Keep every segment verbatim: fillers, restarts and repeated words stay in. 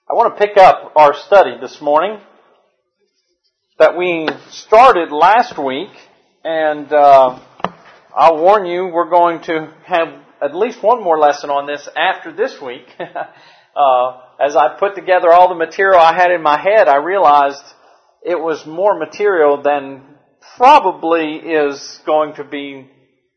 I want to pick up our study this morning that we started last week, and uh, I'll warn you, we're going to have at least one more lesson on this after this week. uh, as I put together all the material I had in my head, I realized it was more material than probably is going to be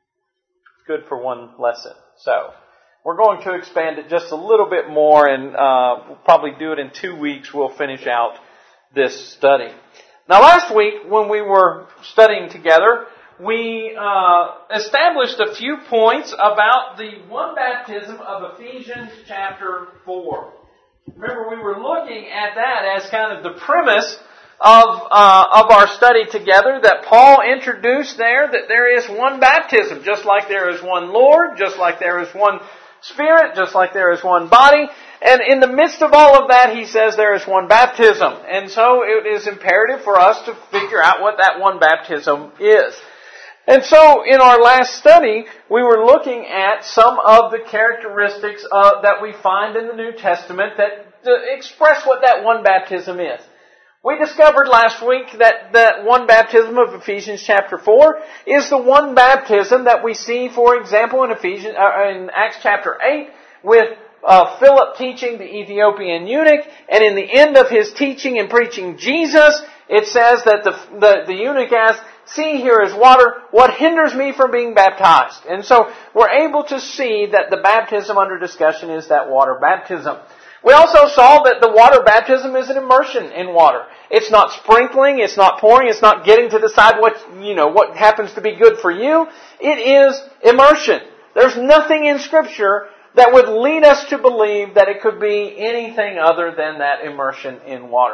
good for one lesson. So, we're going to expand it just a little bit more, and uh, we'll probably do it in two weeks. We'll finish out this study. Now, last week when we were studying together, we uh, established a few points about the one baptism of Ephesians chapter four. Remember, we were looking at that as kind of the premise of uh, of our study together, that Paul introduced there, that there is one baptism, just like there is one Lord, just like there is one Spirit, just like there is one body. And in the midst of all of that, he says there is one baptism. And so it is imperative for us to figure out what that one baptism is. And so in our last study, we were looking at some of the characteristics uh, that we find in the New Testament that uh, express what that one baptism is. We discovered last week that that one baptism of Ephesians chapter four is the one baptism that we see, for example, in Ephesians uh, in Acts chapter eight, with uh, Philip teaching the Ethiopian eunuch, and in the end of his teaching and preaching Jesus, it says that the the, the eunuch asked, "See, here is water. What hinders me from being baptized?" And so we're able to see that the baptism under discussion is that water baptism. We also saw that the water baptism is an immersion in water. It's not sprinkling, it's not pouring, it's not getting to decide what, you know, what happens to be good for you. It is immersion. There's nothing in Scripture that would lead us to believe that it could be anything other than that immersion in water.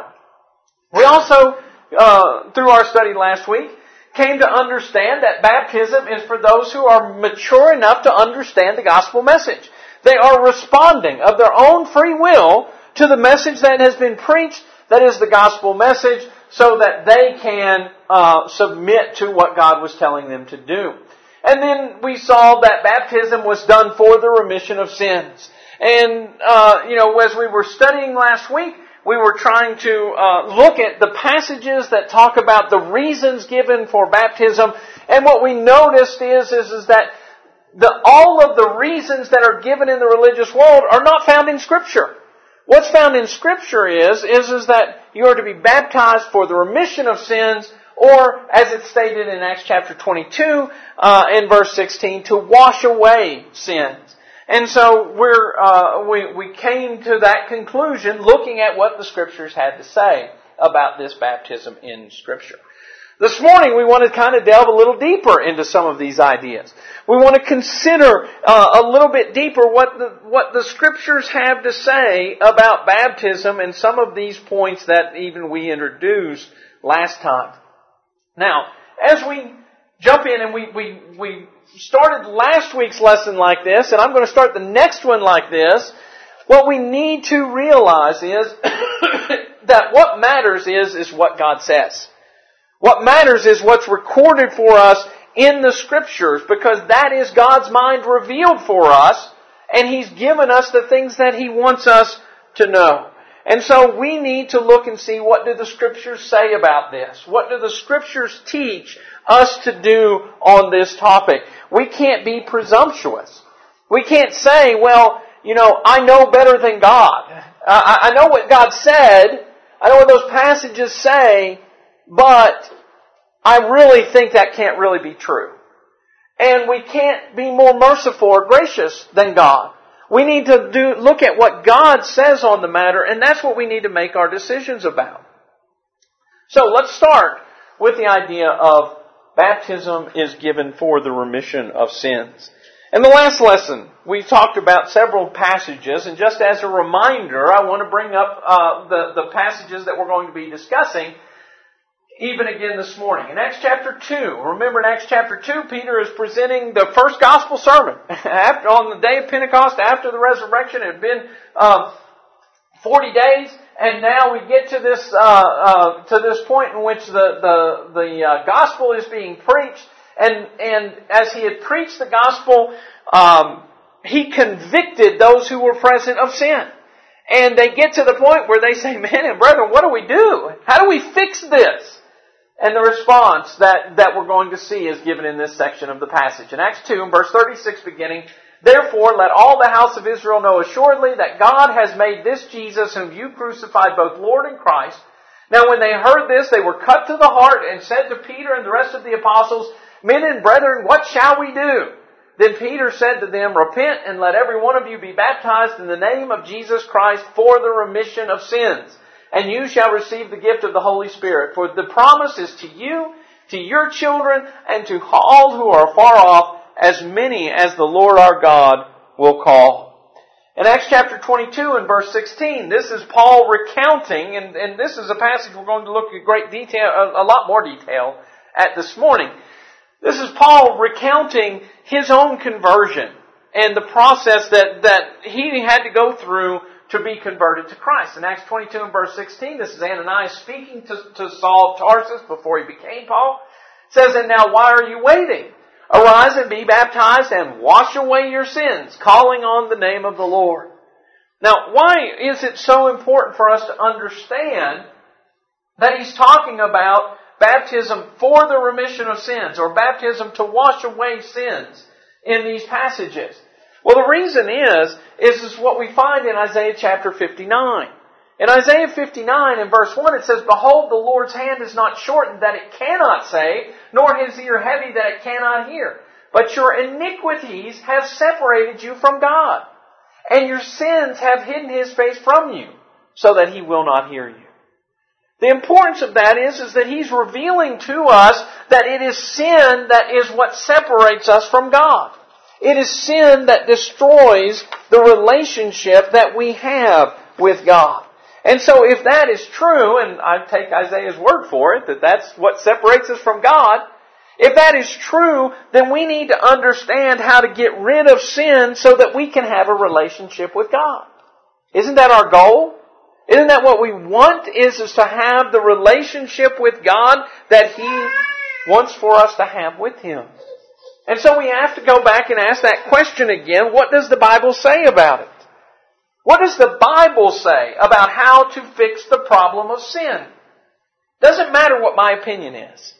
We also, uh, through our study last week, came to understand that baptism is for those who are mature enough to understand the gospel message. They are responding of their own free will to the message that has been preached, that is the gospel message, so that they can uh, submit to what God was telling them to do. And then we saw that baptism was done for the remission of sins. And, uh, you know, as we were studying last week, we were trying to uh, look at the passages that talk about the reasons given for baptism. And what we noticed is, is, is that The, all of the reasons that are given in the religious world are not found in Scripture. What's found in Scripture is, is, is that you are to be baptized for the remission of sins, or, as it's stated in Acts chapter twenty-two, uh, in verse sixteen, to wash away sins. And so we're, uh, we, we came to that conclusion looking at what the Scriptures had to say about this baptism in Scripture. This morning we want to kind of delve a little deeper into some of these ideas. We want to consider uh, a little bit deeper what the what the Scriptures have to say about baptism and some of these points that even we introduced last time. Now, as we jump in and we, we, we started last week's lesson like this, and I'm going to start the next one like this, what we need to realize is that what matters is, is what God says. What matters is what's recorded for us in the Scriptures, because that is God's mind revealed for us, and He's given us the things that He wants us to know. And so we need to look and see, what do the Scriptures say about this? What do the Scriptures teach us to do on this topic? We can't be presumptuous. We can't say, well, you know, I know better than God. I know what God said. I know what those passages say. But I really think that can't really be true. And we can't be more merciful or gracious than God. We need to do look at what God says on the matter, and that's what we need to make our decisions about. So let's start with the idea of baptism is given for the remission of sins. In the last lesson, we talked about several passages, and just as a reminder, I want to bring up uh, the, the passages that we're going to be discussing even again this morning. In Acts chapter two, remember in Acts chapter two, Peter is presenting the first gospel sermon. After, on the day of Pentecost, after the resurrection, it had been uh, forty days, and now we get to this uh, uh, to this point in which the the, the uh, gospel is being preached, and and as he had preached the gospel, um, he convicted those who were present of sin. And they get to the point where they say, men and brethren, what do we do? How do we fix this? And the response that, that we're going to see is given in this section of the passage. In Acts two, in verse thirty-six beginning, therefore let all the house of Israel know assuredly that God has made this Jesus whom you crucified both Lord and Christ. Now when they heard this, they were cut to the heart and said to Peter and the rest of the apostles, men and brethren, what shall we do? Then Peter said to them, repent and let every one of you be baptized in the name of Jesus Christ for the remission of sins. And you shall receive the gift of the Holy Spirit. For the promise is to you, to your children, and to all who are far off, as many as the Lord our God will call. In Acts chapter twenty-two and verse sixteen, this is Paul recounting, and, and this is a passage we're going to look at great detail, a, a lot more detail at this morning. This is Paul recounting his own conversion and the process that, that he had to go through to be converted to Christ. In Acts twenty-two and verse sixteen, this is Ananias speaking to, to Saul of Tarsus before he became Paul. It says, and now why are you waiting? Arise and be baptized and wash away your sins, calling on the name of the Lord. Now, why is it so important for us to understand that he's talking about baptism for the remission of sins, or baptism to wash away sins in these passages? Well, the reason is, is, is what we find in Isaiah chapter fifty-nine. In Isaiah fifty-nine and verse one, it says, behold, the Lord's hand is not shortened that it cannot save, nor his ear heavy that it cannot hear. But your iniquities have separated you from God, and your sins have hidden his face from you, so that he will not hear you. The importance of that is, is that he's revealing to us that it is sin that is what separates us from God. It is sin that destroys the relationship that we have with God. And so if that is true, and I take Isaiah's word for it, that that's what separates us from God, if that is true, then we need to understand how to get rid of sin so that we can have a relationship with God. Isn't that our goal? Isn't that what we want, is, is to have the relationship with God that He wants for us to have with Him? And so we have to go back and ask that question again. What does the Bible say about it? What does the Bible say about how to fix the problem of sin? Doesn't matter what my opinion is.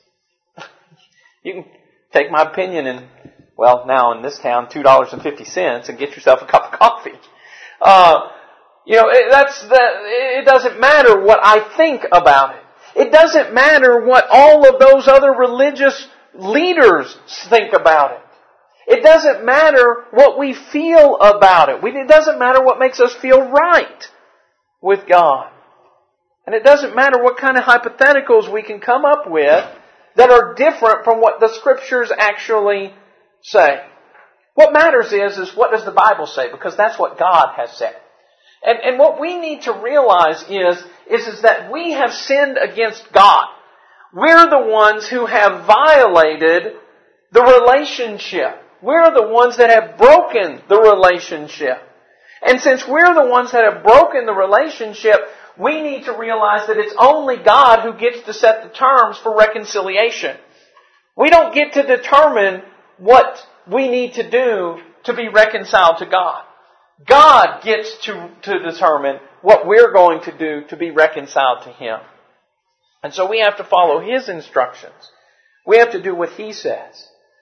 You can take my opinion and, well, now in this town, two dollars and fifty cents and get yourself a cup of coffee. Uh, you know, it, that's the, it doesn't matter what I think about it. It doesn't matter what all of those other religious leaders think about it. It doesn't matter what we feel about it. It doesn't matter what makes us feel right with God. And it doesn't matter what kind of hypotheticals we can come up with that are different from what the Scriptures actually say. What matters is, is what does the Bible say? Because that's what God has said. And, and what we need to realize is, is, is that we have sinned against God. We're the ones who have violated the relationship. We're the ones that have broken the relationship. And since we're the ones that have broken the relationship, we need to realize that it's only God who gets to set the terms for reconciliation. We don't get to determine what we need to do to be reconciled to God. God gets to, to determine what we're going to do to be reconciled to Him. And so we have to follow His instructions. We have to do what He says.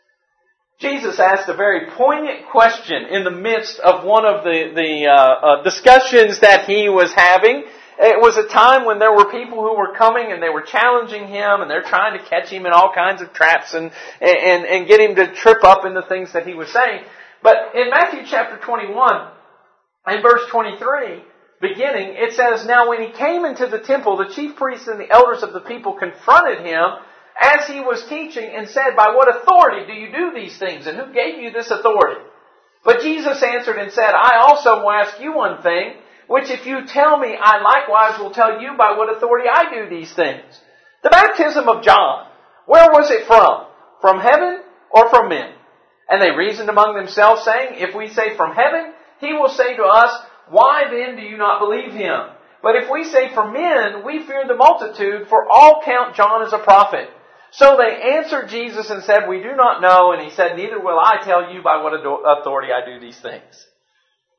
Jesus asked a very poignant question in the midst of one of the, the uh, uh, discussions that He was having. It was a time when there were people who were coming and they were challenging Him and they're trying to catch Him in all kinds of traps and, and, and get Him to trip up in the things that He was saying. But in Matthew chapter twenty-one, in verse twenty-three, beginning, it says, now when He came into the temple, the chief priests and the elders of the people confronted Him as He was teaching and said, by what authority do you do these things? And who gave you this authority? But Jesus answered and said, I also will ask you one thing, which if you tell me, I likewise will tell you by what authority I do these things. The baptism of John, where was it from? From heaven or from men? And they reasoned among themselves, saying, if we say from heaven, he will say to us, why then do you not believe him? But if we say from men, we fear the multitude, for all count John as a prophet. So they answered Jesus and said, we do not know. And He said, neither will I tell you by what authority I do these things.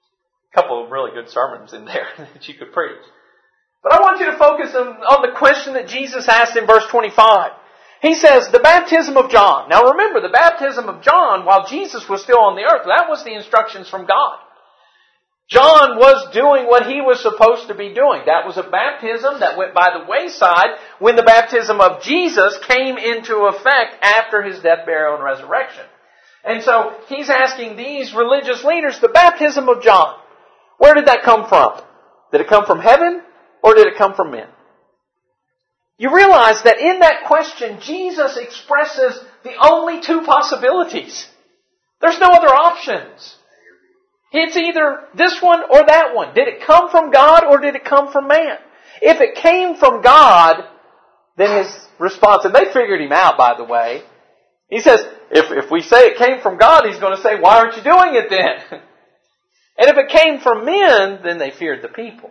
A couple of really good sermons in there that you could preach. But I want you to focus on, on the question that Jesus asked in verse twenty-five. He says, the baptism of John. Now remember, the baptism of John, while Jesus was still on the earth, that was the instructions from God. John was doing what he was supposed to be doing. That was a baptism that went by the wayside when the baptism of Jesus came into effect after His death, burial, and resurrection. And so He's asking these religious leaders, the baptism of John, where did that come from? Did it come from heaven or did it come from men? You realize that in that question, Jesus expresses the only two possibilities. There's no other options. It's either this one or that one. Did it come from God or did it come from man? If it came from God, then his response, and they figured him out, by the way. He says, if, if we say it came from God, he's going to say, why aren't you doing it then? And if it came from men, then they feared the people.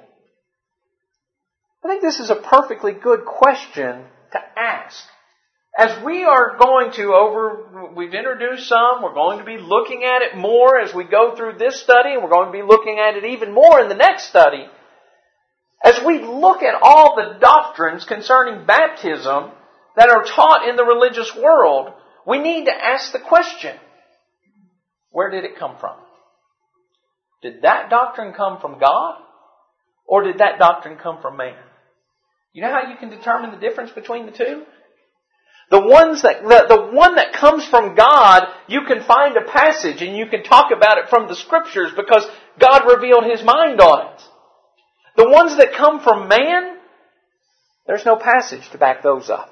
I think this is a perfectly good question to ask. As we are going to over, we've introduced some, we're going to be looking at it more as we go through this study, and we're going to be looking at it even more in the next study. As we look at all the doctrines concerning baptism that are taught in the religious world, we need to ask the question, where did it come from? Did that doctrine come from God? Or did that doctrine come from man? You know how you can determine the difference between the two? The ones that the, the one that comes from God, you can find a passage and you can talk about it from the Scriptures because God revealed His mind on it. The ones that come from man, there's no passage to back those up.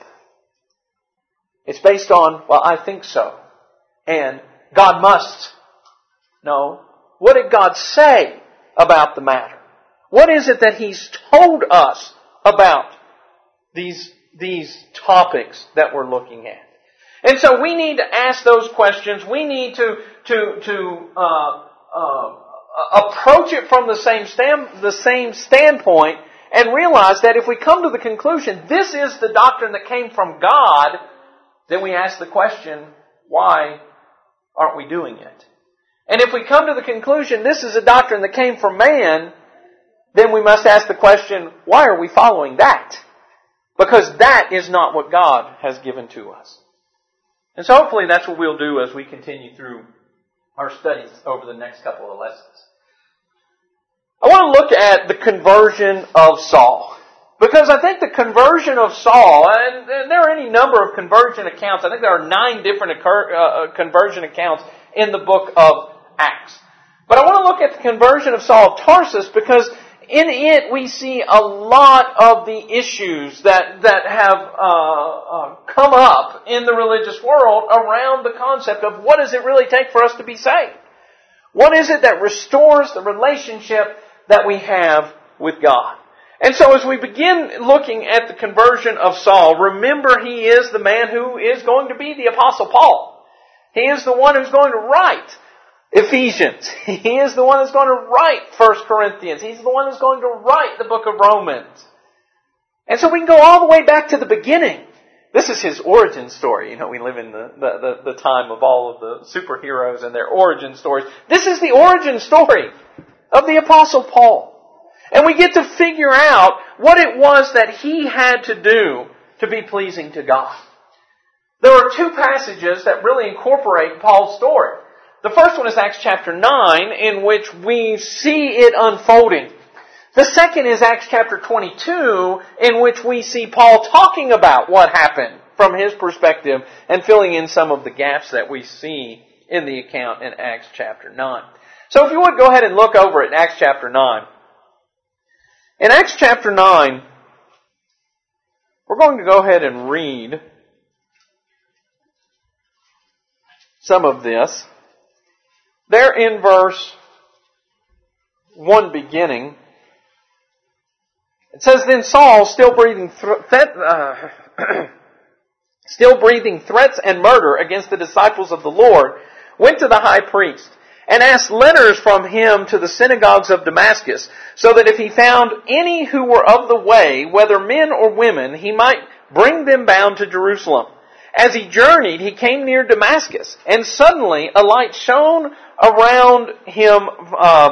It's based on, well, I think so. And God must. No. What did God say about the matter? What is it that He's told us about these, these topics that we're looking at? And so we need to ask those questions. We need to, to, to uh, uh, approach it from the same, stand, the same standpoint and realize that if we come to the conclusion, this is the doctrine that came from God, then we ask the question, why aren't we doing it? And if we come to the conclusion, this is a doctrine that came from man, then we must ask the question, why are we following that? Because that is not what God has given to us. And so hopefully that's what we'll do as we continue through our studies over the next couple of lessons. I want to look at the conversion of Saul. Because I think the conversion of Saul, and there are any number of conversion accounts. I think there are nine different occur, uh, conversion accounts in the book of Acts. But I want to look at the conversion of Saul of Tarsus because in it we see a lot of the issues that, that have uh, uh, come up in the religious world around the concept of what does it really take for us to be saved? What is it that restores the relationship that we have with God? And so as we begin looking at the conversion of Saul, remember he is the man who is going to be the Apostle Paul. He is the one who's going to write Ephesians. He is the one that's going to write First Corinthians. He's the one that's going to write the book of Romans. And so we can go all the way back to the beginning. This is his origin story. You know, we live in the, the, the, the time of all of the superheroes and their origin stories. This is the origin story of the Apostle Paul. And we get to figure out what it was that he had to do to be pleasing to God. There are two passages that really incorporate Paul's story. The first one is Acts chapter nine, in which we see it unfolding. The second is Acts chapter twenty-two, in which we see Paul talking about what happened from his perspective and filling in some of the gaps that we see in the account in Acts chapter nine. So if you would go ahead and look over at Acts chapter nine. In Acts chapter nine, we're going to go ahead and read some of this. There in verse one beginning, it says, Then Saul, still breathing, th- uh, still breathing threats and murder against the disciples of the Lord, went to the high priest and asked letters from him to the synagogues of Damascus, so that if he found any who were of the way, whether men or women, he might bring them bound to Jerusalem. As he journeyed, he came near Damascus, and suddenly a light shone around him um,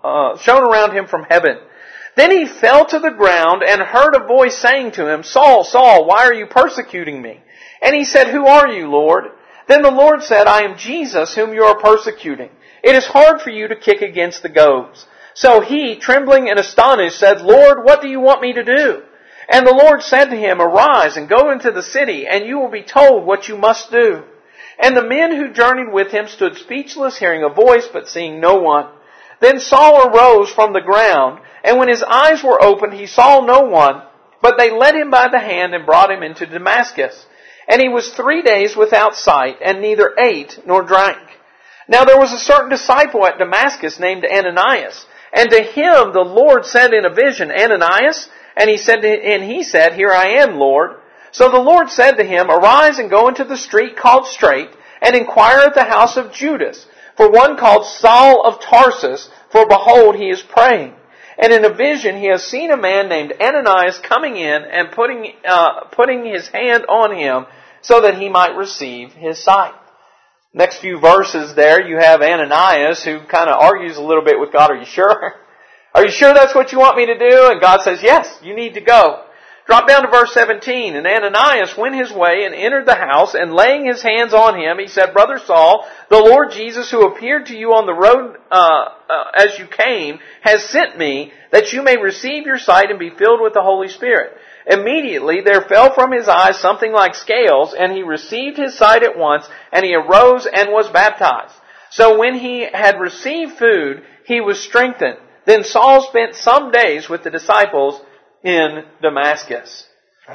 uh, shone around him from heaven. Then he fell to the ground and heard a voice saying to him, Saul, Saul, why are you persecuting me? And he said, Who are you, Lord? Then the Lord said, I am Jesus, whom you are persecuting. It is hard for you to kick against the goads. So he, trembling and astonished, said, Lord, what do you want me to do? And the Lord said to him, Arise and go into the city, and you will be told what you must do. And the men who journeyed with him stood speechless, hearing a voice, but seeing no one. Then Saul arose from the ground, and when his eyes were opened, he saw no one, but they led him by the hand and brought him into Damascus. And he was three days without sight, and neither ate nor drank. Now there was a certain disciple at Damascus named Ananias, and to him the Lord said in a vision, Ananias? And he said, to, and he said, Here I am, Lord. So the Lord said to him, Arise and go into the street called Straight, and inquire at the house of Judas, for one called Saul of Tarsus, for behold, he is praying. And in a vision he has seen a man named Ananias coming in and putting uh, putting his hand on him, so that he might receive his sight. Next few verses there, you have Ananias, who kind of argues a little bit with God. Are you sure? Are you sure that's what you want me to do? And God says, yes, you need to go. Drop down to verse seventeen. And Ananias went his way and entered the house, and laying his hands on him, he said, Brother Saul, the Lord Jesus, who appeared to you on the road uh, uh, as you came, has sent me, that you may receive your sight and be filled with the Holy Spirit. Immediately there fell from his eyes something like scales, and he received his sight at once, and he arose and was baptized. So when he had received food, he was strengthened. Then Saul spent some days with the disciples in Damascus.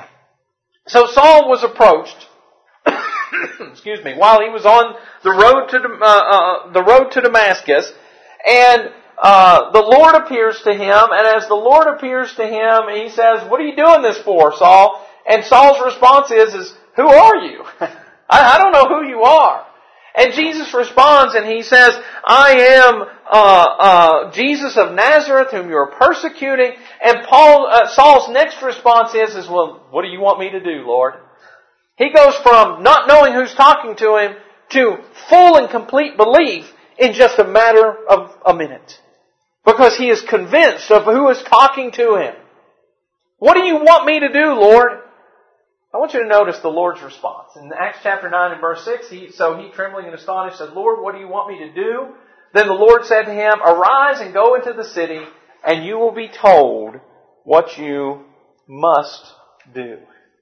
So Saul was approached, excuse me, while he was on the road to uh, uh, the road to Damascus, and uh, the Lord appears to him. And as the Lord appears to him, he says, "What are you doing this for, Saul?" And Saul's response is, "Is who are you? I, I don't know who you are." And Jesus responds and he says, I am uh, uh, Jesus of Nazareth, whom you are persecuting. And Paul, uh, Saul's next response is, is, well, what do you want me to do, Lord? He goes from not knowing who's talking to him to full and complete belief in just a matter of a minute. Because he is convinced of who is talking to him. What do you want me to do, Lord? I want you to notice the Lord's response. In Acts chapter nine and verse six, he, so he, trembling and astonished, said, Lord, what do you want me to do? Then the Lord said to him, Arise and go into the city, and you will be told what you must do.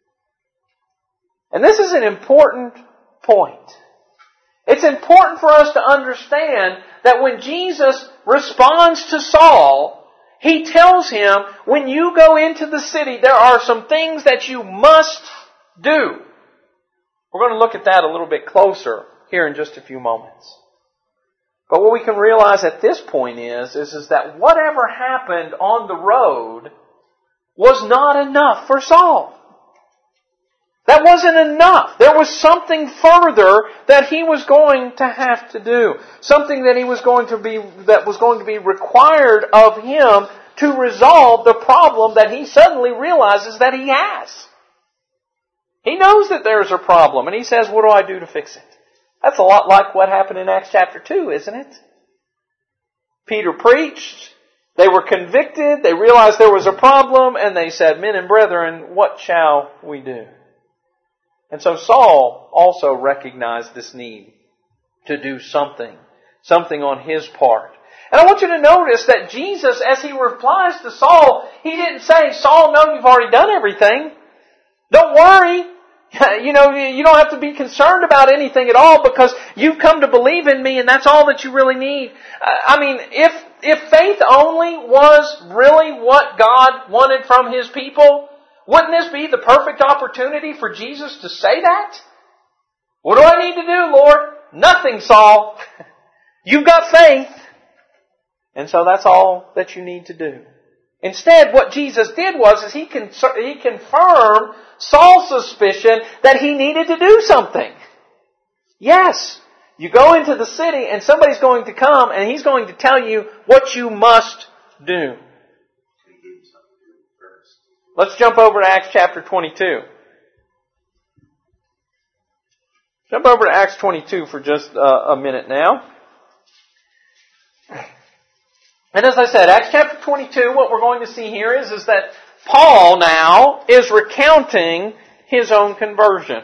And this is an important point. It's important for us to understand that when Jesus responds to Saul, he tells him, when you go into the city, there are some things that you must do. We're going to look at that a little bit closer here in just a few moments. But what we can realize at this point is, is, is that whatever happened on the road was not enough for Saul. That wasn't enough. There was something further that he was going to have to do. Something that he was going to be, that was going to be required of him to resolve the problem that he suddenly realizes that he has. He knows that there's a problem, and he says, what do I do to fix it? That's a lot like what happened in Acts chapter two, isn't it? Peter preached, they were convicted, they realized there was a problem, and they said, Men and brethren, what shall we do? And so Saul also recognized this need to do something, something on his part. And I want you to notice that Jesus, as he replies to Saul, he didn't say, Saul, no, you've already done everything. Don't worry. You know, you don't have to be concerned about anything at all because you've come to believe in me and that's all that you really need. I mean, if, if faith only was really what God wanted from His people, wouldn't this be the perfect opportunity for Jesus to say that? What do I need to do, Lord? Nothing, Saul. You've got faith. And so that's all that you need to do. Instead, what Jesus did was is he, con- he confirmed Saul's suspicion that he needed to do something. Yes, you go into the city and somebody's going to come and he's going to tell you what you must do. Let's jump over to Acts chapter twenty-two. Jump over to Acts twenty-two for just uh, a minute now. And as I said, Acts chapter twenty-two, what we're going to see here is, is that Paul now is recounting his own conversion.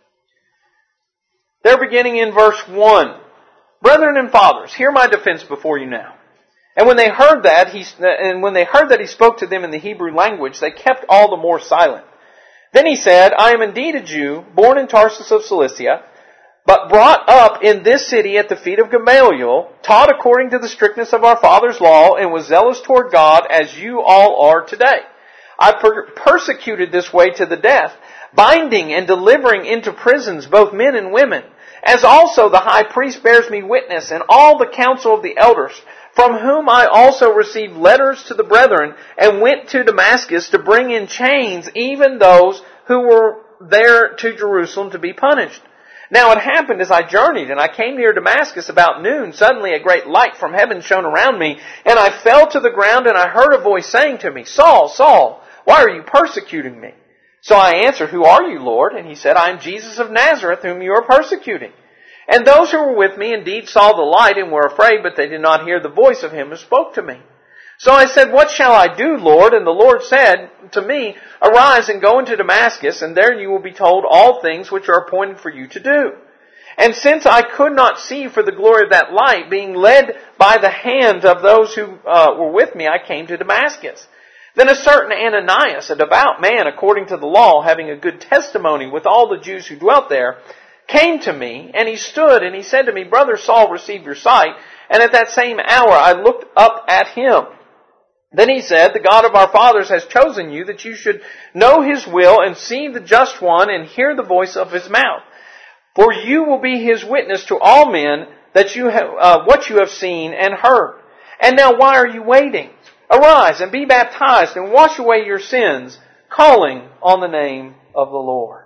They're beginning in verse one. Brethren and fathers, hear my defense before you now. And when they heard that, he, and when they heard that he spoke to them in the Hebrew language, they kept all the more silent. Then he said, I am indeed a Jew, born in Tarsus of Cilicia, but brought up in this city at the feet of Gamaliel, taught according to the strictness of our father's law, and was zealous toward God as you all are today. I per- persecuted this way to the death, binding and delivering into prisons both men and women, as also the high priest bears me witness, and all the council of the elders, from whom I also received letters to the brethren, and went to Damascus to bring in chains even those who were there to Jerusalem to be punished. Now it happened as I journeyed, and I came near Damascus about noon. Suddenly a great light from heaven shone around me, and I fell to the ground, and I heard a voice saying to me, Saul, Saul, why are you persecuting me? So I answered, Who are you, Lord? And he said, I am Jesus of Nazareth, whom you are persecuting. And those who were with me indeed saw the light and were afraid, but they did not hear the voice of him who spoke to me. So I said, What shall I do, Lord? And the Lord said to me, Arise and go into Damascus, and there you will be told all things which are appointed for you to do. And since I could not see for the glory of that light, being led by the hand of those who uh, were with me, I came to Damascus. Then a certain Ananias, a devout man according to the law, having a good testimony with all the Jews who dwelt there, came to me, and he stood, and he said to me, Brother Saul, receive your sight. And at that same hour I looked up at him. Then he said, The God of our fathers has chosen you, that you should know his will, and see the just one, and hear the voice of his mouth. For you will be his witness to all men, that you have, uh, what you have seen and heard. And now why are you waiting? Arise and be baptized, and wash away your sins, calling on the name of the Lord.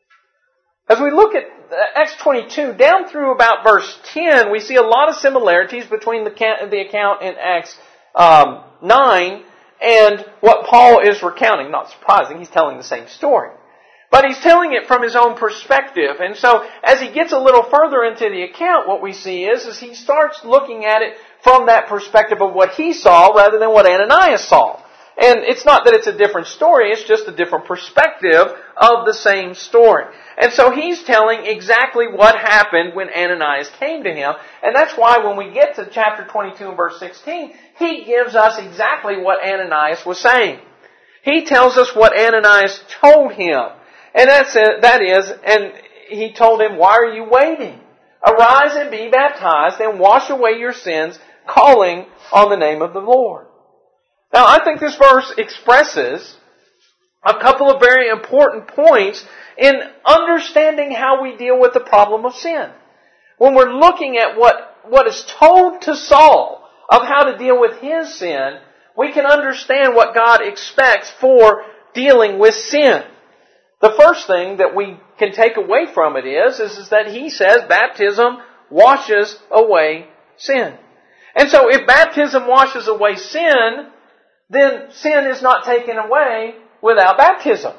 As we look at Acts twenty-two, down through about verse ten, we see a lot of similarities between the, the account in Acts um, nine and what Paul is recounting. Not surprising, he's telling the same story. But he's telling it from his own perspective. And so, as he gets a little further into the account, what we see is, is he starts looking at it from that perspective of what he saw rather than what Ananias saw. And it's not that it's a different story, it's just a different perspective of the same story. And so he's telling exactly what happened when Ananias came to him. And that's why when we get to chapter twenty-two and verse sixteen, he gives us exactly what Ananias was saying. He tells us what Ananias told him. And that's it, that is, and he told him, Why are you waiting? Arise and be baptized and wash away your sins, calling on the name of the Lord. Now, I think this verse expresses a couple of very important points in understanding how we deal with the problem of sin. When we're looking at what, what is told to Saul of how to deal with his sin, we can understand what God expects for dealing with sin. The first thing that we can take away from it is, is, is that he says baptism washes away sin. And so if baptism washes away sin, then sin is not taken away without baptism.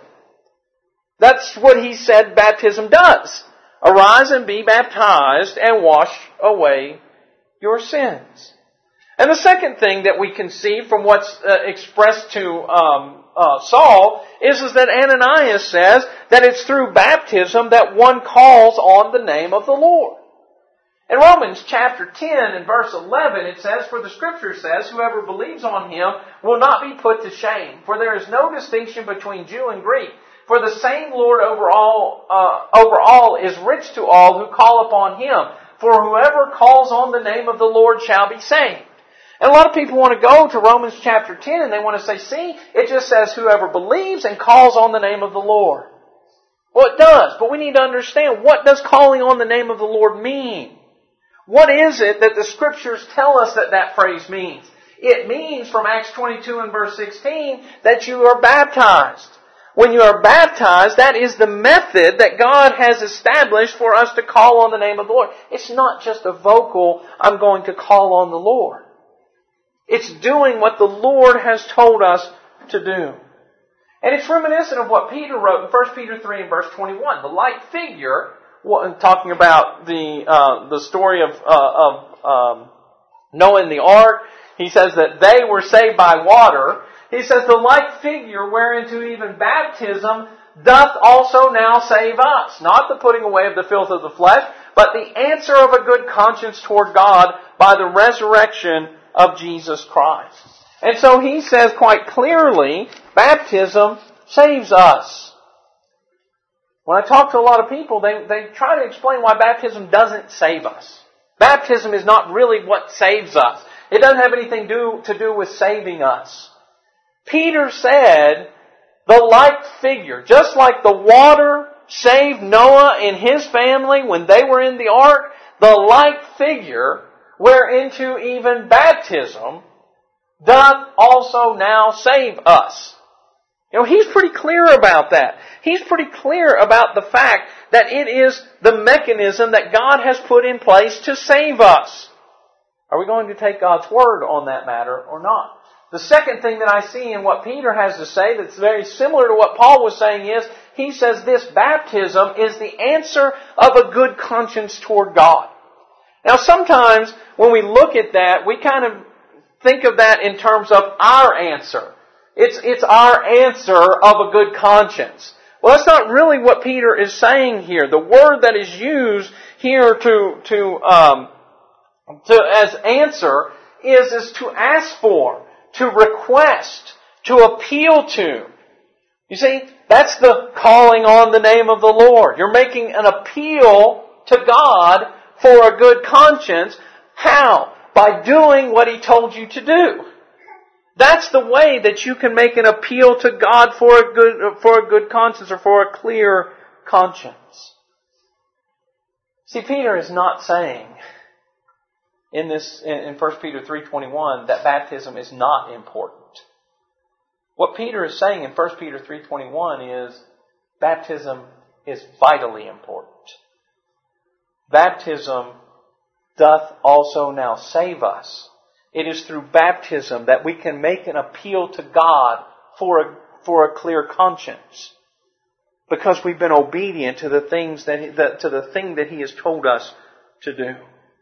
That's what he said baptism does. Arise and be baptized and wash away your sins. And the second thing that we can see from what's uh, expressed to um, uh, Saul is, is that Ananias says that it's through baptism that one calls on the name of the Lord. In Romans chapter ten and verse eleven it says, For the Scripture says, Whoever believes on Him will not be put to shame. For there is no distinction between Jew and Greek. For the same Lord over all, uh, over all is rich to all who call upon Him. For whoever calls on the name of the Lord shall be saved. And a lot of people want to go to Romans chapter ten and they want to say, see, it just says whoever believes and calls on the name of the Lord. Well, it does, but we need to understand, what does calling on the name of the Lord mean? What is it that the Scriptures tell us that that phrase means? It means, from Acts twenty-two and verse sixteen, that you are baptized. When you are baptized, that is the method that God has established for us to call on the name of the Lord. It's not just a vocal, I'm going to call on the Lord. It's doing what the Lord has told us to do. And it's reminiscent of what Peter wrote in First Peter three and verse twenty-one. The light figure, talking about the uh, the story of, uh, of um, Noah and the ark, he says that they were saved by water. He says, the like figure whereunto even baptism doth also now save us. Not the putting away of the filth of the flesh, but the answer of a good conscience toward God by the resurrection of Jesus Christ. And so he says quite clearly, baptism saves us. When I talk to a lot of people, they, they try to explain why baptism doesn't save us. Baptism is not really what saves us. It doesn't have anything do, to do with saving us. Peter said, the like figure, just like the water saved Noah and his family when they were in the ark, the like figure whereunto even baptism doth also now save us. You know, he's pretty clear about that. He's pretty clear about the fact that it is the mechanism that God has put in place to save us. Are we going to take God's word on that matter or not? The second thing that I see in what Peter has to say that's very similar to what Paul was saying is, he says this baptism is the answer of a good conscience toward God. Now sometimes when we look at that, we kind of think of that in terms of our answer. It's, it's our answer of a good conscience. Well, that's not really what Peter is saying here. The word that is used here to, to, um, to as answer is, is to ask for, to request, to appeal to. You see, that's the calling on the name of the Lord. You're making an appeal to God for a good conscience. How? By doing what He told you to do. That's the way that you can make an appeal to God for a good, for a good conscience or for a clear conscience. See, Peter is not saying in this, in First Peter three twenty-one that baptism is not important. What Peter is saying in First Peter three twenty-one is baptism is vitally important. Baptism doth also now save us. It is through baptism that we can make an appeal to God for a, for a clear conscience. Because we've been obedient to the things that, he, that to the thing that He has told us to do.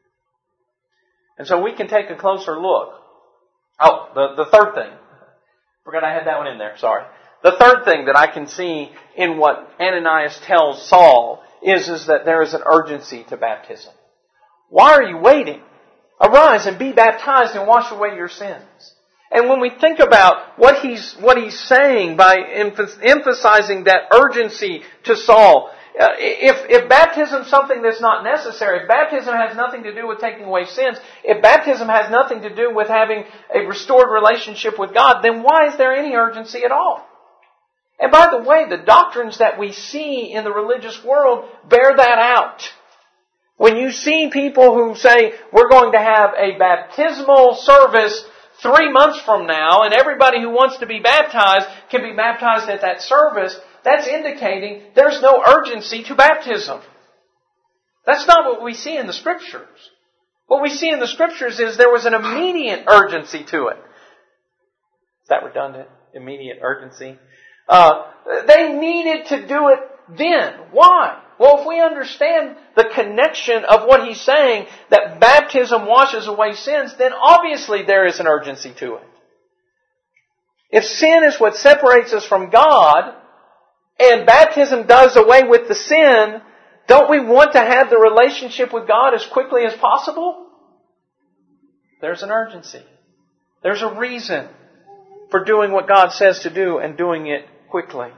And so we can take a closer look. Oh, the, the third thing. Forgot I had that one in there, sorry. The third thing that I can see in what Ananias tells Saul is, is that there is an urgency to baptism. Why are you waiting? Arise and be baptized and wash away your sins. And when we think about what he's, what he's saying by emphasizing that urgency to Saul, uh, if, if baptism is something that's not necessary, if baptism has nothing to do with taking away sins, if baptism has nothing to do with having a restored relationship with God, then why is there any urgency at all? And by the way, the doctrines that we see in the religious world bear that out. When you see people who say, we're going to have a baptismal service three months from now, and everybody who wants to be baptized can be baptized at that service, that's indicating there's no urgency to baptism. That's not what we see in the Scriptures. What we see in the Scriptures is there was an immediate urgency to it. Is that redundant? Immediate urgency? Uh, they needed to do it then. Why? Well, if we understand the connection of what he's saying, that baptism washes away sins, then obviously there is an urgency to it. If sin is what separates us from God, and baptism does away with the sin, don't we want to have the relationship with God as quickly as possible? There's an urgency. There's a reason for doing what God says to do and doing it quickly.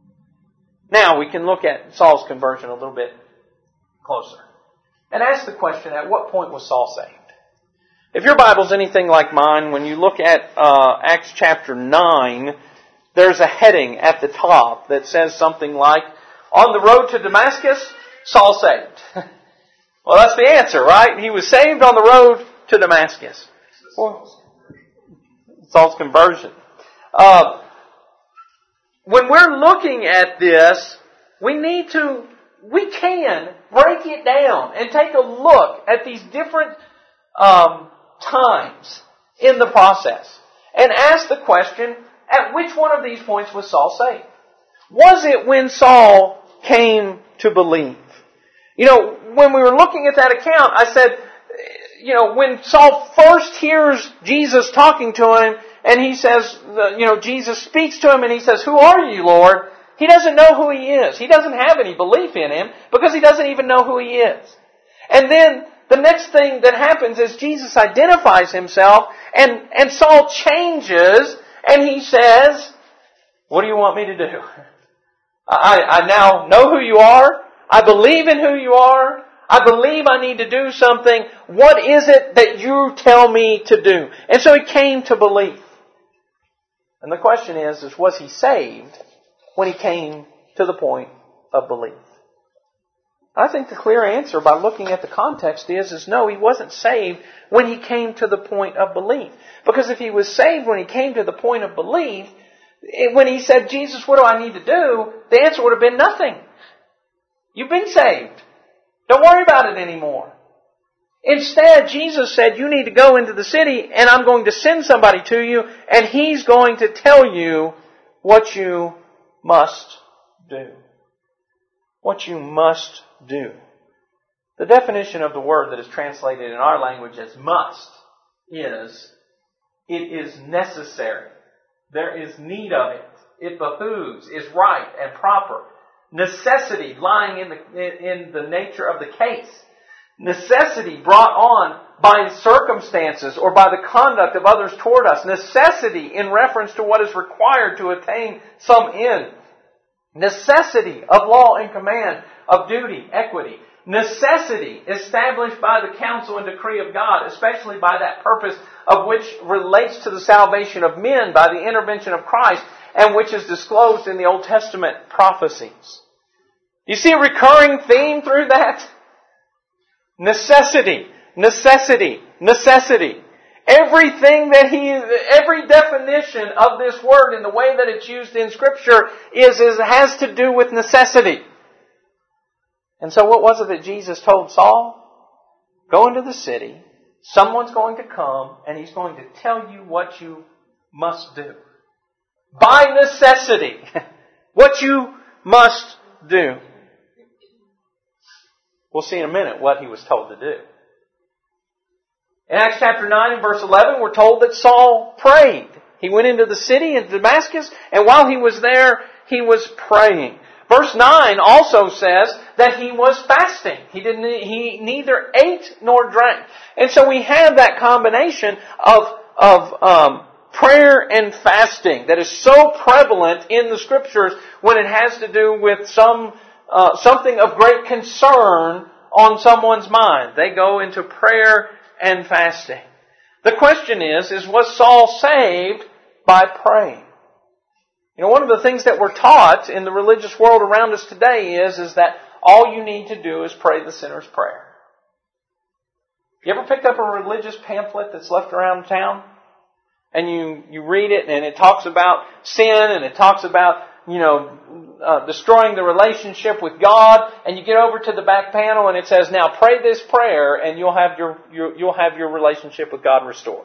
Now we can look at Saul's conversion a little bit closer and ask the question, at what point was Saul saved? If your Bible's anything like mine, when you look at uh, Acts chapter nine, there's a heading at the top that says something like, on the road to Damascus, Saul saved. Well, that's the answer, right? He was saved on the road to Damascus. Well, Saul's conversion. Uh, When we're looking at this, we need to, we can break it down and take a look at these different um, times in the process and ask the question, at which one of these points was Saul saved? Was it when Saul came to believe? You know, when we were looking at that account, I said, you know, when Saul first hears Jesus talking to him, and he says, you know, Jesus speaks to him and he says, "Who are you, Lord?" He doesn't know who he is. He doesn't have any belief in him because he doesn't even know who he is. And then the next thing that happens is Jesus identifies himself, and, and Saul changes, and he says, "What do you want me to do? I, I now know who you are. I believe in who you are. I believe I need to do something. What is it that you tell me to do?" And so he came to belief. And the question is, is was he saved when he came to the point of belief? I think the clear answer by looking at the context is, is no, he wasn't saved when he came to the point of belief. Because if he was saved when he came to the point of belief, when he said, "Jesus, what do I need to do?" the answer would have been nothing. You've been saved. Don't worry about it anymore. Instead, Jesus said, "You need to go into the city, and I'm going to send somebody to you, and he's going to tell you what you must do." What you must do. The definition of the word that is translated in our language as must is, it is necessary. There is need of it. It behooves, is right and proper. Necessity lying in the, in the nature of the case. Necessity brought on by circumstances or by the conduct of others toward us. Necessity in reference to what is required to attain some end. Necessity of law and command, of duty, equity. Necessity established by the counsel and decree of God, especially by that purpose of which relates to the salvation of men by the intervention of Christ, and which is disclosed in the Old Testament prophecies. You see a recurring theme through that? Necessity, necessity, necessity. Everything that he, every definition of this word in the way that it's used in Scripture is, is has to do with necessity. And so what was it that Jesus told Saul? Go into the city. Someone's going to come and he's going to tell you what you must do. By necessity. What you must do. We'll see in a minute what he was told to do. In Acts chapter nine and verse eleven, we're told that Saul prayed. He went into the city of Damascus, and while he was there, he was praying. Verse nine also says that he was fasting. He didn't. He neither ate nor drank. And so we have that combination of, of um, prayer and fasting that is so prevalent in the Scriptures when it has to do with some uh, something of great concern on someone's mind. They go into prayer and fasting. The question is, is was Saul saved by praying? You know, one of the things that we're taught in the religious world around us today is, is that all you need to do is pray the sinner's prayer. You ever picked up a religious pamphlet that's left around town? And you, you read it and it talks about sin and it talks about, you know, uh, destroying the relationship with God, and you get over to the back panel and it says, "Now pray this prayer and you'll have your, your you'll have your relationship with God restored."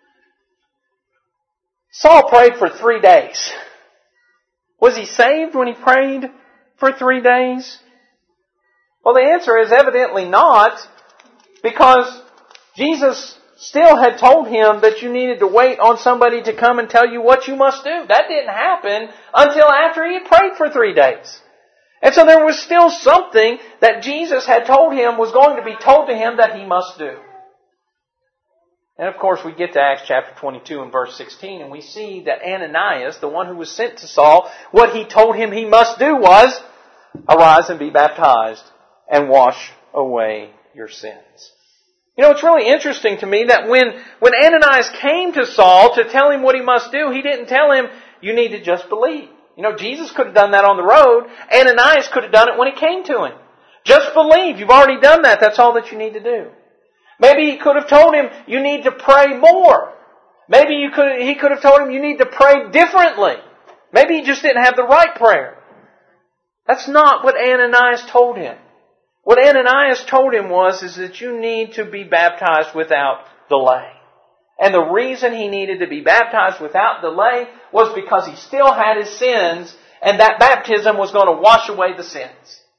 Saul prayed for three days. Was he saved when he prayed for three days? Well, the answer is evidently not, because Jesus still had told him that you needed to wait on somebody to come and tell you what you must do. That didn't happen until after he had prayed for three days. And so there was still something that Jesus had told him was going to be told to him that he must do. And of course we get to Acts chapter twenty-two and verse sixteen, and we see that Ananias, the one who was sent to Saul, what he told him he must do was, "Arise and be baptized and wash away your sins." You know, it's really interesting to me that when, when Ananias came to Saul to tell him what he must do, he didn't tell him, "You need to just believe." You know, Jesus could have done that on the road. Ananias could have done it when he came to him. Just believe. You've already done that. That's all that you need to do. Maybe he could have told him, "You need to pray more." Maybe you could, he could have told him, "You need to pray differently." Maybe he just didn't have the right prayer. That's not what Ananias told him. What Ananias told him was is that you need to be baptized without delay. And the reason he needed to be baptized without delay was because he still had his sins, and that baptism was going to wash away the sins.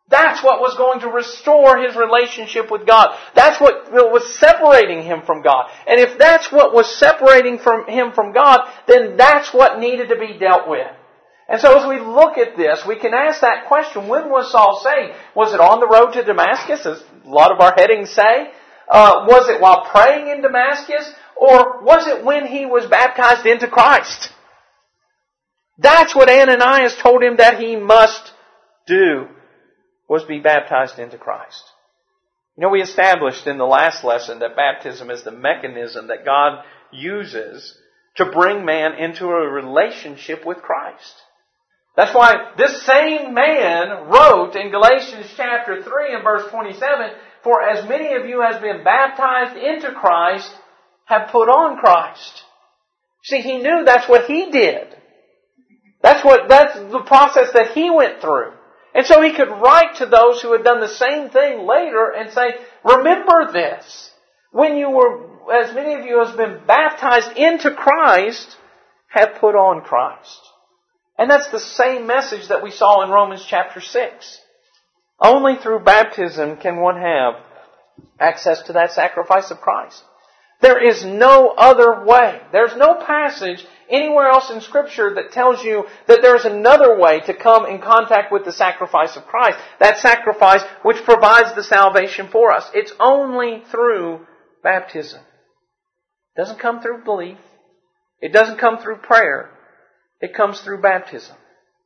That's what was going to restore his relationship with God. That's what was separating him from God. And if that's what was separating from him from God, then that's what needed to be dealt with. And so as we look at this, we can ask that question, when was Saul saved? Was it on the road to Damascus, as a lot of our headings say? Uh, was it while praying in Damascus? Or was it when he was baptized into Christ? That's what Ananias told him that he must do, was be baptized into Christ. You know, we established in the last lesson that baptism is the mechanism that God uses to bring man into a relationship with Christ. That's why this same man wrote in Galatians chapter three and verse twenty-seven, "For as many of you as been baptized into Christ have put on Christ." See, he knew that's what he did. That's what, that's the process that he went through. And so he could write to those who had done the same thing later and say, remember this. When you were, as many of you as been baptized into Christ, have put on Christ. And that's the same message that we saw in Romans chapter six. Only through baptism can one have access to that sacrifice of Christ. There is no other way. There's no passage anywhere else in Scripture that tells you that there is another way to come in contact with the sacrifice of Christ. That sacrifice which provides the salvation for us. It's only through baptism. It doesn't come through belief. It doesn't come through prayer. It comes through baptism.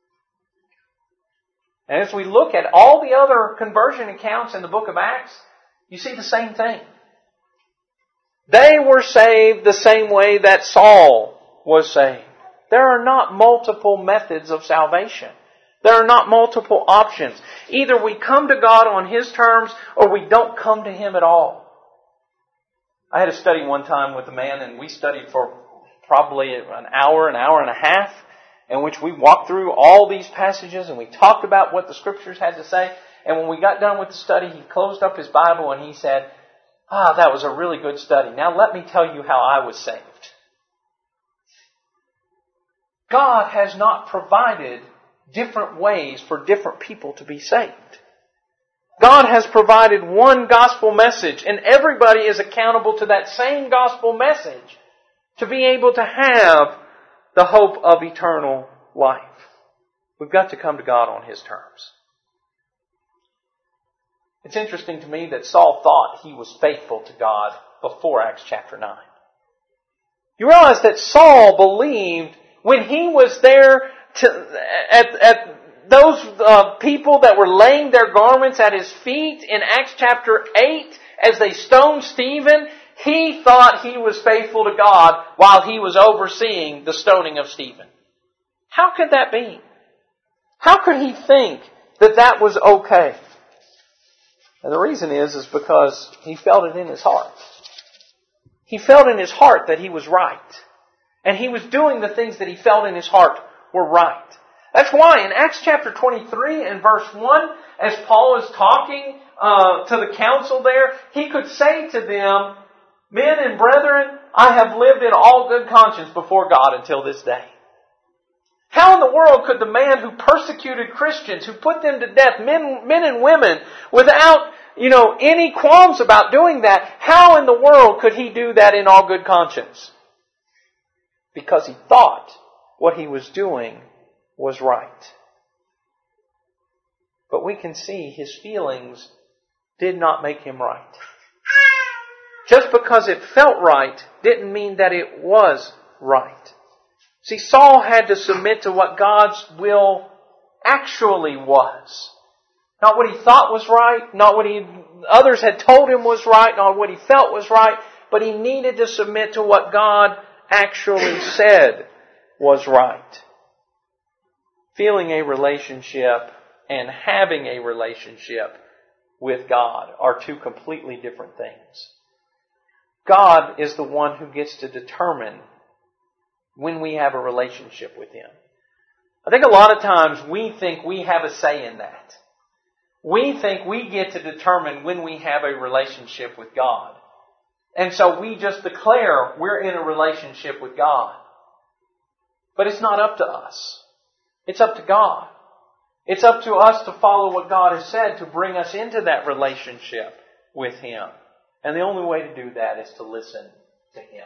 And as we look at all the other conversion accounts in the book of Acts, you see the same thing. They were saved the same way that Saul was saved. There are not multiple methods of salvation. There are not multiple options. Either we come to God on His terms or we don't come to Him at all. I had a study one time with a man, and we studied for probably an hour, an hour and a half, in which we walked through all these passages and we talked about what the Scriptures had to say. And when we got done with the study, he closed up his Bible and he said, "Ah, that was a really good study. Now let me tell you how I was saved." God has not provided different ways for different people to be saved. God has provided one gospel message, and everybody is accountable to that same gospel message to be able to have the hope of eternal life. We've got to come to God on His terms. It's interesting to me that Saul thought he was faithful to God before Acts chapter nine. You realize that Saul believed when he was there to, at, at those uh, people that were laying their garments at his feet in Acts chapter eight as they stoned Stephen, he thought he was faithful to God while he was overseeing the stoning of Stephen. How could that be? How could he think that that was okay? And the reason is, is because he felt it in his heart. He felt in his heart that he was right. And he was doing the things that he felt in his heart were right. That's why in Acts chapter twenty-three and verse one, as Paul is talking uh, to the council there, he could say to them, "Men and brethren, I have lived in all good conscience before God until this day." How in the world could the man who persecuted Christians, who put them to death, men, men and women, without, you know, any qualms about doing that, how in the world could he do that in all good conscience? Because he thought what he was doing was right. But we can see his feelings did not make him right. Just because it felt right didn't mean that it was right. See, Saul had to submit to what God's will actually was. Not what he thought was right, not what he, others had told him was right, not what he felt was right, but he needed to submit to what God actually said was right. Feeling a relationship and having a relationship with God are two completely different things. God is the one who gets to determine when we have a relationship with Him. I think a lot of times we think we have a say in that. We think we get to determine when we have a relationship with God. And so we just declare we're in a relationship with God. But it's not up to us. It's up to God. It's up to us to follow what God has said to bring us into that relationship with Him. And the only way to do that is to listen to Him.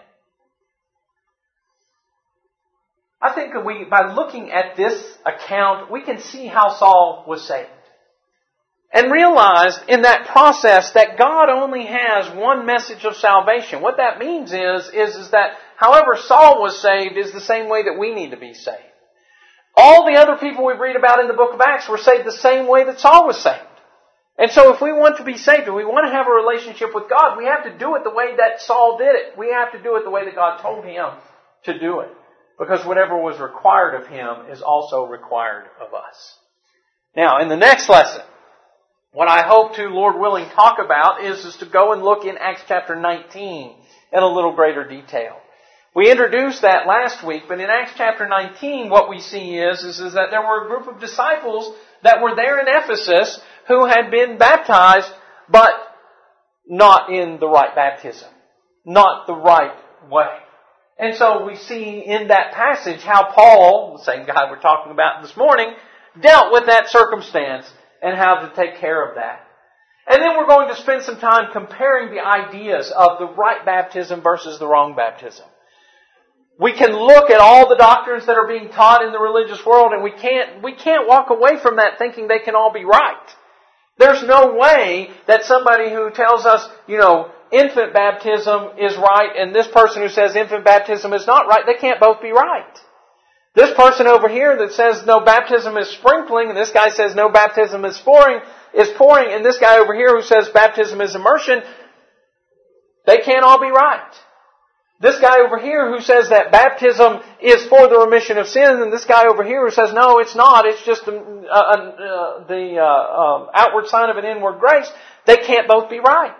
I think that we, by looking at this account, we can see how Saul was saved. And realize in that process that God only has one message of salvation. What that means is, is, is that however Saul was saved is the same way that we need to be saved. All the other people we read about in the book of Acts were saved the same way that Saul was saved. And so if we want to be saved and we want to have a relationship with God, we have to do it the way that Saul did it. We have to do it the way that God told him to do it. Because whatever was required of him is also required of us. Now, in the next lesson, what I hope to, Lord willing, talk about is, is to go and look in Acts chapter nineteen in a little greater detail. We introduced that last week, but in Acts chapter nineteen, what we see is, is, is that there were a group of disciples that were there in Ephesus who had been baptized, but not in the right baptism. Not the right way. And so we see in that passage how Paul, the same guy we're talking about this morning, dealt with that circumstance and how to take care of that. And then we're going to spend some time comparing the ideas of the right baptism versus the wrong baptism. We can look at all the doctrines that are being taught in the religious world and we can't, we can't walk away from that thinking they can all be right. There's no way that somebody who tells us, you know, infant baptism is right and this person who says infant baptism is not right, they can't both be right. This person over here that says no, baptism is sprinkling, and this guy says no, baptism is pouring, is pouring, and this guy over here who says baptism is immersion, they can't all be right. This guy over here who says that baptism is for the remission of sins, and this guy over here who says no, it's not, it's just uh, uh, the uh, uh, outward sign of an inward grace, they can't both be right.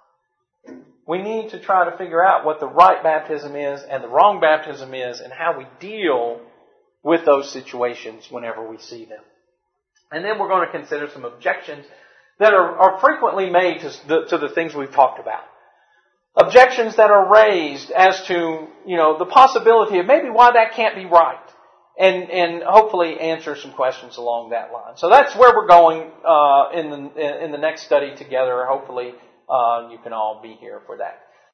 We need to try to figure out what the right baptism is and the wrong baptism is and how we deal with those situations whenever we see them. And then we're going to consider some objections that are, are frequently made to the, to the things we've talked about. Objections that are raised as to, you know, the possibility of maybe why that can't be right. And, and hopefully answer some questions along that line. So that's where we're going uh, in the in the next study together. Hopefully uh, you can all be here for that.